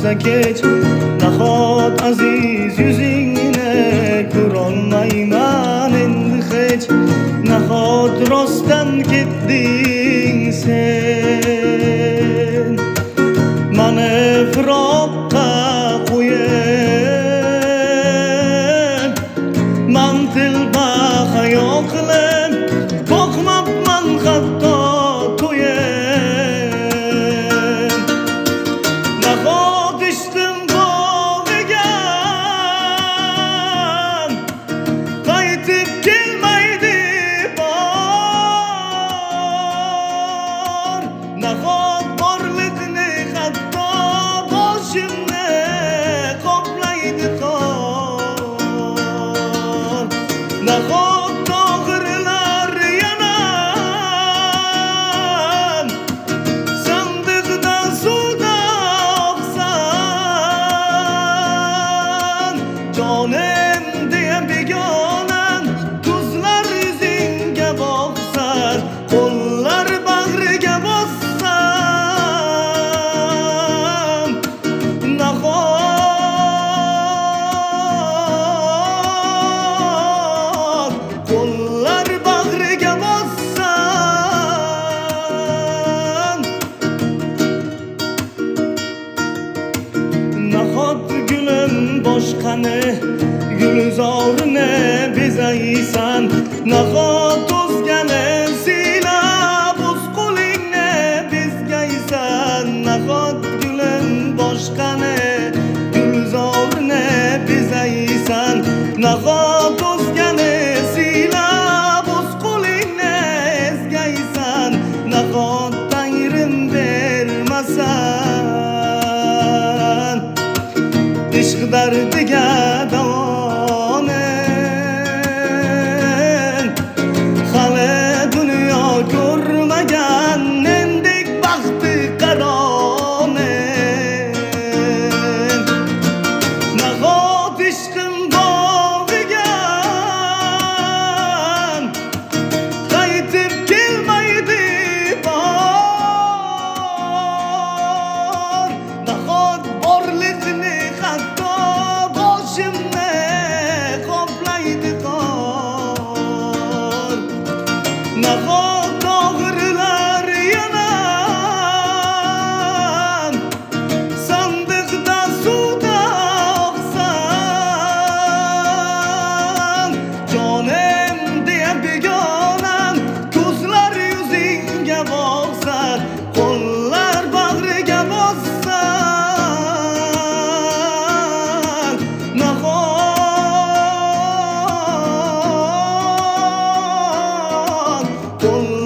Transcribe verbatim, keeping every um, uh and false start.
bo'lsa kech, nahot aziz yuzingni ko'rolmayman endi hech. Nahot rostdan ketding sen, mani firoqqa qo'yib, man tilba hayo qilib boqmabman hatto to'yib. Nahot ishqim bog'iga qaytib kelmaydi bor. Nahot borliqni hatto boshimni qoplaydi qor. Nahot tog'irlar yanar, sandiqda suvda oqsan. Jonim deya begonan ko'zlar yuzingga boqsar, qo'llar bag'riga bossam. Nahot qo'llar bag'riga bossam. Nahot gulim boshqani gulzorini bezaysan. Nahot o'zgani siylab o'z qo'lingni bezgaysan. Nahot gulim boshqani gulzorini bezaysan. Nahot o'zgani siylab o'z qo'lingni ezgaysan. Nahot tangrim bermasan ishq dardiga davonin. Hali dunyo ko'rmagan mendek baxti qaronin. Nahot ishqim bog'iga qaytib kelmaydi bor. Nahot borliqni hatto boshimni qoplaydi qor. Nahot tog'irlar yanar, sandiqda suvda oqsan. Jonim deya begonan ko'zlar yuzingga boqsar, qo'llar bag'riga bossar. Nahot qo'llar